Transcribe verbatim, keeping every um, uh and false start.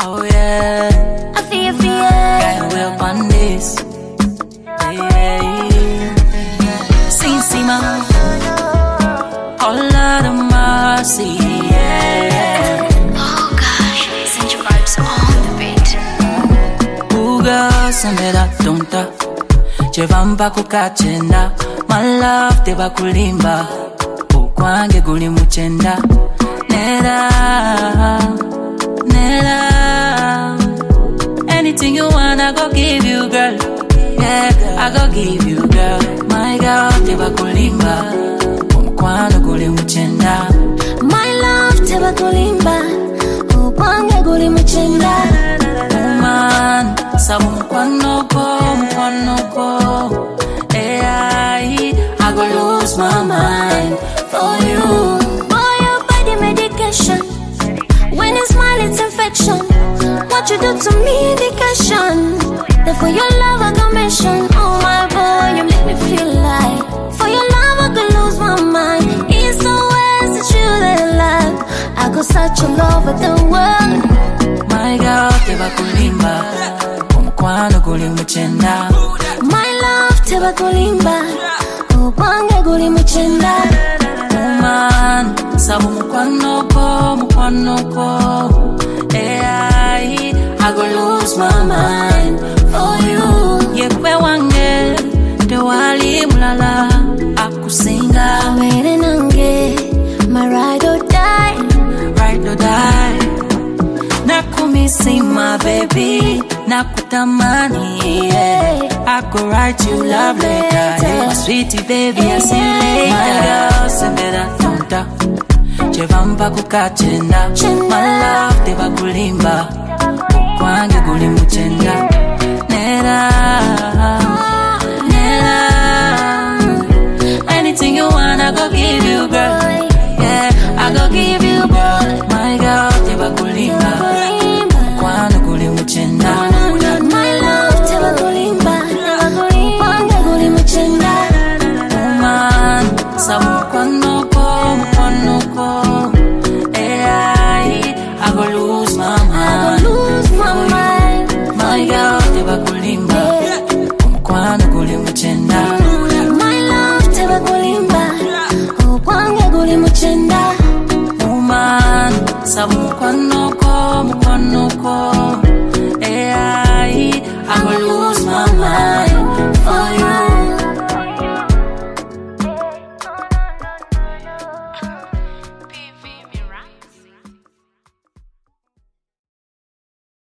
Oh yeah, I feel, feel. Got will on this. Yeah, Sim Cima, all out of mercy. Yeah. Oh gosh, send your vibes on the beat. Uga sambera tonta, chevamba kukachenda. My love teba kulimba, ukwange guli muchenda. Nera, nera. Anything you want, I go give you, girl. Yeah, I go give you, girl. My girl, teba kulimba, umkwano guli muchenda. My love, teba kulimba, ukwange guli muchenda. Woman, sabu mkwano ko, mkwano ko. Hey, I go lose my mind for you. Boy, your body medication. When you smile, it's infection. What you do to me, indication. Then for your love, I go mention. Oh my boy, you make me feel like. For your love, I could lose my mind. It's the ways that you that love. I go search all over the world. My girl, teba kulimba, umkwano guli muchenda. My love, teba kulimba, ukwange guli muchenda. Woman, sabu mkwano ko, mkwano ko. Hey, I go lose my mind for you. Yekwe wange, te wali mulala, akusinga. Wele nange, my ride or die. Ride or die. Nakumisi my baby, nakutamani, yeah. I could write you love letter, yeah. Sweetie baby, I see you later. My girl, sembera tonta, chevamba kukachenda. My love, teba kulimba, ukwange guli muchenda. Nera, nera. Anything you want, I go give you, girl. Yeah, I go give you, girl. My girl, teba kulimba, ukwange guli muchenda. My love, teba kulimba, ukwange guli muchenda. Woman, sabu mkwano ko, mkwano ko. Hey, I go lose my I mind. go lose my mind. My girl, teba kulimba, umkwano guli muchenda. My love, teba kulimba, ukwange guli muchenda. Woman, sabu mkwano ko, mkwano ko. Hey, I go lose my mind.